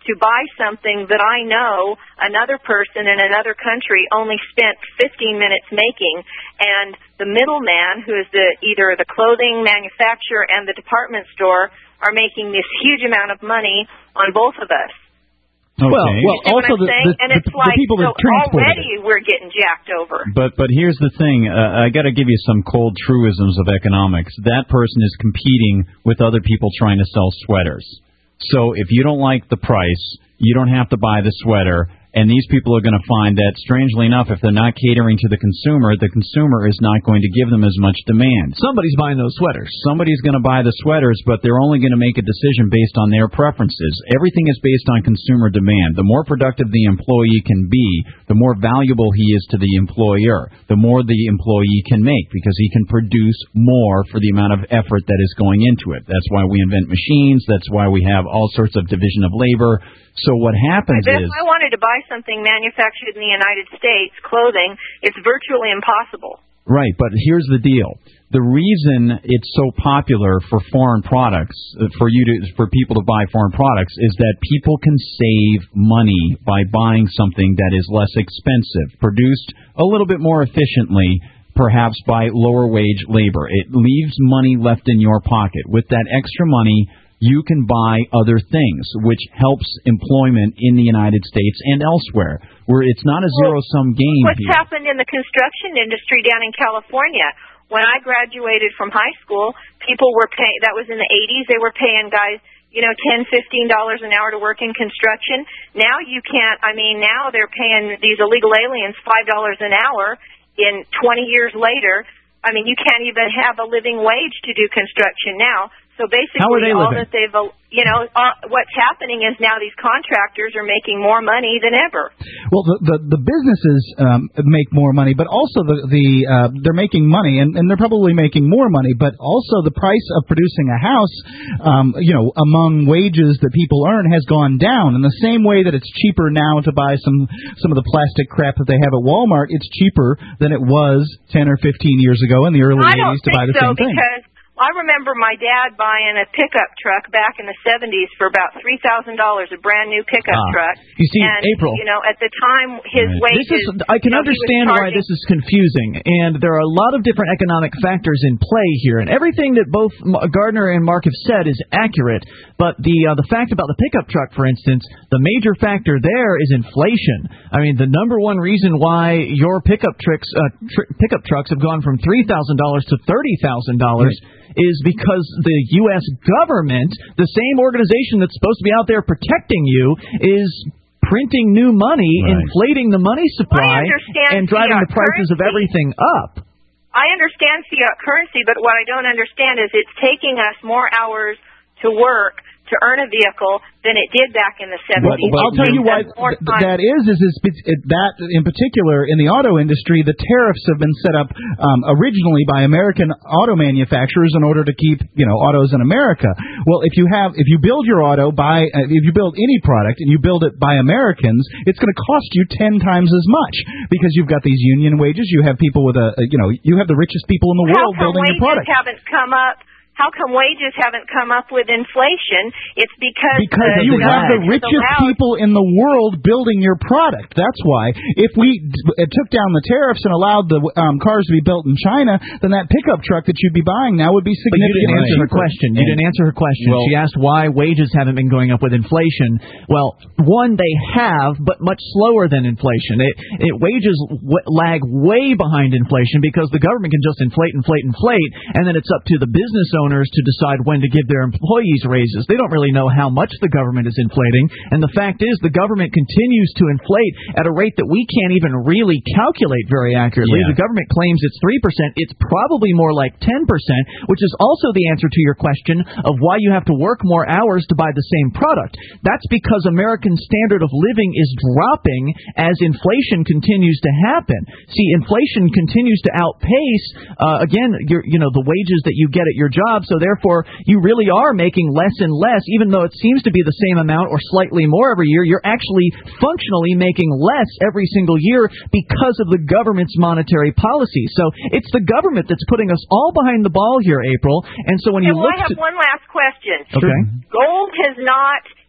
P: to buy something that I know another person in another country only spent fifteen minutes making, and the middleman, who is the either the clothing manufacturer and the department store, are making this huge amount of money on both of us.
D: Okay.
B: Well, well also the, the,
P: and
B: the,
P: it's
B: the
P: like,
B: people that
P: so
B: transported
P: already
B: it.
P: we're getting jacked over.
D: But but here's the thing. Uh, I got to give you some cold truisms of economics. That person is competing with other people trying to sell sweaters. So if you don't like the price, you don't have to buy the sweater. And these people are going to find that, strangely enough, if they're not catering to the consumer, the consumer is not going to give them as much demand.
A: Somebody's buying those sweaters.
D: Somebody's going to buy the sweaters, but they're only going to make a decision based on their preferences. Everything is based on consumer demand. The more productive the employee can be, the more valuable he is to the employer, the more the employee can make, because he can produce more for the amount of effort that is going into it. That's why we invent machines. That's why we have all sorts of division of labor. So what happens
P: if
D: is...
P: If I wanted to buy something manufactured in the United States, clothing, it's virtually impossible.
D: Right, but here's the deal. The reason it's so popular for foreign products, for you to, for people to buy foreign products, is that people can save money by buying something that is less expensive, produced a little bit more efficiently, perhaps by lower wage labor. It leaves money left in your pocket. With that extra money, you can buy other things, which helps employment in the United States and elsewhere, where it's not a zero-sum game.
P: What's
D: here.
P: happened in the construction industry down in California? When I graduated from high school, people were paying, that was in the eighties, they were paying guys, you know, ten dollars, fifteen dollars an hour to work in construction. Now you can't, I mean, now they're paying these illegal aliens five dollars an hour. In twenty years later, I mean, you can't even have a living wage to do construction now. So basically,
A: How are they
P: all
A: living?
P: that they've, you know, uh, what's happening is now these contractors are making more money than ever.
B: Well, the the, the businesses um, make more money, but also the the uh, they're making money, and, and they're probably making more money. But also the price of producing a house, um, you know, among wages that people earn has gone down. In the same way that it's cheaper now to buy some some of the plastic crap that they have at Walmart, it's cheaper than it was ten or fifteen years ago in the early
P: I don't
B: eighties to
P: think
B: buy the
P: so,
B: same thing.
P: Because I remember my dad buying a pickup truck back in the seventies for about three thousand dollars, a brand new pickup
A: Ah.
P: truck.
A: You see,
P: and,
A: April.
P: you know, at the time, his
A: Right.
P: wages...
A: This is, I can
P: you know, he was
A: understand why
P: charging-
A: this is confusing, and there are a lot of different economic factors in play here, and everything that both M- Gardner and Mark have said is accurate, but the uh, the fact about the pickup truck, for instance, the major factor there is inflation. I mean, the number one reason why your pickup tricks, uh, tr- pickup trucks have gone from three thousand dollars to thirty thousand dollars is because the U S government, the same organization that's supposed to be out there protecting you, is printing new money,
D: Right.
A: inflating the money supply,
P: understand
A: and driving
P: fiat
A: the prices of
P: currency.
A: everything up.
P: I understand fiat currency, but what I don't understand is it's taking us more hours to work to earn a vehicle than it did back in the seventies.
B: Well, I'll tell you why th- that is. Is, is it, that in particular in the auto industry, the tariffs have been set up um, originally by American auto manufacturers in order to keep you know autos in America. Well, if you have if you build your auto by uh, if you build any product and you build it by Americans, it's going to cost you ten times as much because you've got these union wages. You have people with a, a you know you have the richest people in the
P: How
B: world
P: come
B: building your
P: wages
B: product.
P: haven't come up? How come wages haven't come up with inflation? It's because
B: Because
P: the
B: you have the
P: government has
B: richest
P: allowed-
B: people in the world building your product. That's why. If we d- uh, took down the tariffs and allowed the um, cars to be built in China, then that pickup truck that you'd be buying now would be
A: But you
B: significantly
A: didn't answer her
B: cheaper.
A: question. You didn't answer her question.
B: Well-
A: She asked why wages haven't been going up with inflation. Well, one, they have, but much slower than inflation. It, it wages w- lag way behind inflation because the government can just inflate, inflate, inflate, and then it's up to the business owners to decide when to give their employees raises. They don't really know how much the government is inflating, and the fact is the government continues to inflate at a rate that we can't even really calculate very accurately.
D: Yeah.
A: The government claims it's three percent. It's probably more like ten percent, which is also the answer to your question of why you have to work more hours to buy the same product. That's because American standard of living is dropping as inflation continues to happen. See, inflation continues to outpace, uh, again, your, you know, the wages that you get at your job, so therefore you really are making less and less, even though it seems to be the same amount or slightly more every year. You're actually functionally making less every single year because of the government's monetary policy. So it's the government that's putting us all behind the ball here, April. And so when you
P: Okay, well,
A: look
P: I have
A: to...
P: one last question.
A: Okay.
P: Gold has not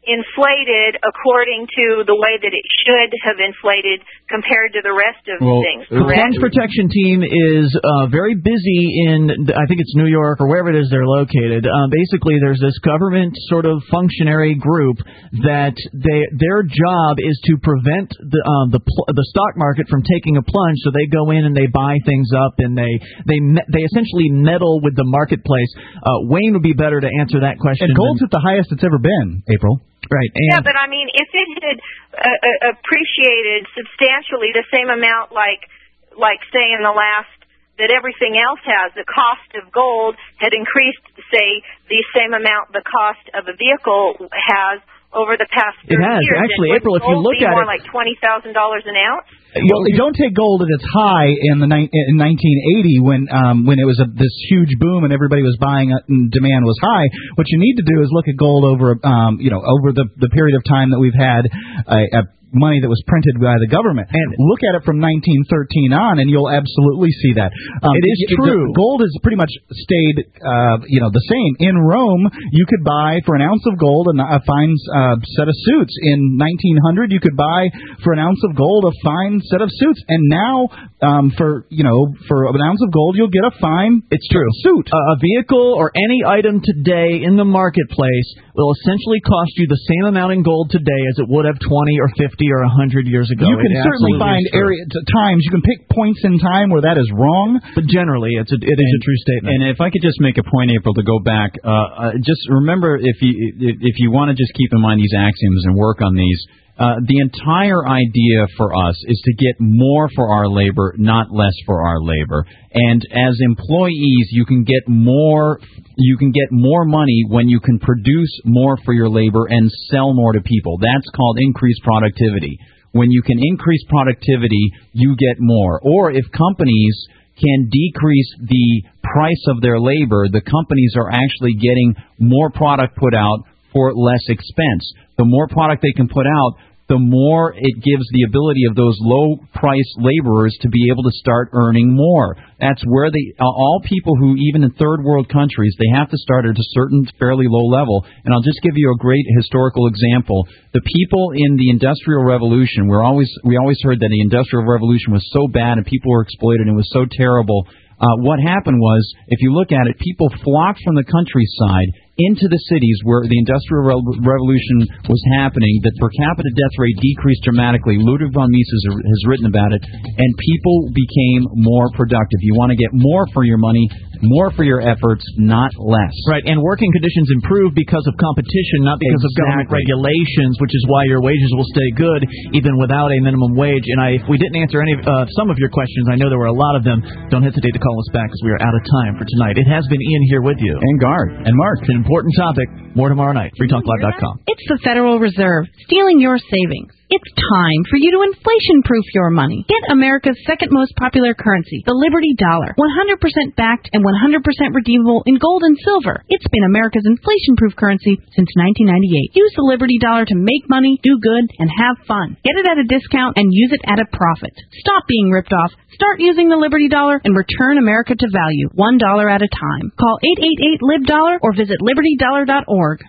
P: inflated according to the way that it should have inflated compared to the rest of
A: well,
P: things,
A: the
P: correct?
A: Plunge Protection Team is uh, very busy in, I think it's New York or wherever it is they're located. Uh, basically, there's this government sort of functionary group that they their job is to prevent the um, the pl- the stock market from taking a plunge. So they go in and they buy things up and they they me- they essentially meddle with the marketplace. Uh, Wayne would be better to answer that question.
B: And gold's at the highest it's ever been, April.
A: Right. And
P: yeah, but I mean, if it had uh, uh, appreciated substantially the same amount, like, like say in the last, that everything else has, the cost of gold had increased, say, the same amount the cost of a vehicle has over the past thirty
A: it has.
P: years.
A: Actually,
P: would
A: April, if you
P: gold
A: look
P: be
A: at
P: more
A: it,
P: like twenty thousand dollars an ounce.
B: You, you don't take gold at its high in the ni- in nineteen eighty when um, when it was a, this huge boom and everybody was buying it and demand was high. What you need to do is look at gold over um, you know over the the period of time that we've had a, a money that was printed by the government, and look at it from nineteen thirteen on, and you'll absolutely see that. Um,
A: it is
B: it,
A: true.
B: The gold has pretty much stayed, uh, you know, the same. In Rome, you could buy for an ounce of gold a, a fine uh, set of suits. In nineteen hundred, you could buy for an ounce of gold a fine set of suits, and now um, for you know for an ounce of gold, you'll get a fine.
A: It's true.
B: Suit.
A: Uh, a vehicle or any item today in the marketplace will essentially cost you the same amount in gold today as it would have twenty or fifty or a hundred years ago.
B: You can
A: it
B: certainly find area t- times. You can pick points in time where that is wrong,
A: but generally, it's a, it is
D: and,
A: a true statement.
D: And if I could just make a point, April, to go back, uh, uh, just remember if you if you want to just keep in mind these axioms and work on these. Uh, the entire idea for us is to get more for our labor, not less for our labor. And as employees, you can get more. You can get more money when you can produce more for your labor and sell more to people. That's called increased productivity. When you can increase productivity, you get more. Or if companies can decrease the price of their labor, the companies are actually getting more product put out for less expense. The more product they can put out, the more it gives the ability of those low-priced laborers to be able to start earning more. That's where they, all people who, even in third-world countries, they have to start at a certain fairly low level. And I'll just give you a great historical example. The people in the Industrial Revolution, we're always, we always heard that the Industrial Revolution was so bad and people were exploited and it was so terrible. Uh, what happened was, if you look at it, people flocked from the countryside into the cities where the Industrial Re- Revolution was happening. The per capita death rate decreased dramatically. Ludwig von Mises has, has written about it, and people became more productive. You want to get more for your money, more for your efforts, not less.
A: Right, and working conditions improve because of competition, not because
D: exactly.
A: of government regulations, which is why your wages will stay good even without a minimum wage. And I, if we didn't answer any uh, some of your questions, I know there were a lot of them. Don't hesitate to call us back because we are out of time for tonight. It has been Ian here with you.
D: And Guard. And Mark.
A: It's an important topic. More tomorrow night. free talk live dot com.
S: It's the Federal Reserve stealing your savings. It's time for you to inflation-proof your money. Get America's second most popular currency, the Liberty Dollar, one hundred percent backed and one hundred percent redeemable in gold and silver. It's been America's inflation-proof currency since nineteen ninety-eight. Use the Liberty Dollar to make money, do good, and have fun. Get it at a discount and use it at a profit. Stop being ripped off. Start using the Liberty Dollar and return America to value, one dollar at a time. Call eight eight eight L I B dollar or visit liberty dollar dot org.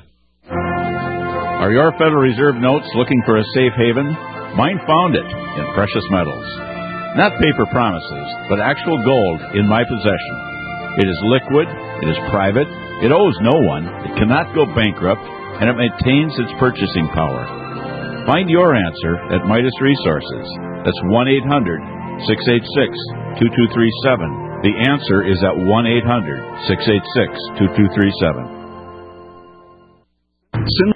M: Are your Federal Reserve notes looking for a safe haven? Mine found it in precious metals. Not paper promises, but actual gold in my possession. It is liquid, it is private, it owes no one, it cannot go bankrupt, and it maintains its purchasing power. Find your answer at Midas Resources. That's one eight hundred six eight six two two three seven. The answer is at one eight hundred six eight six two two three seven.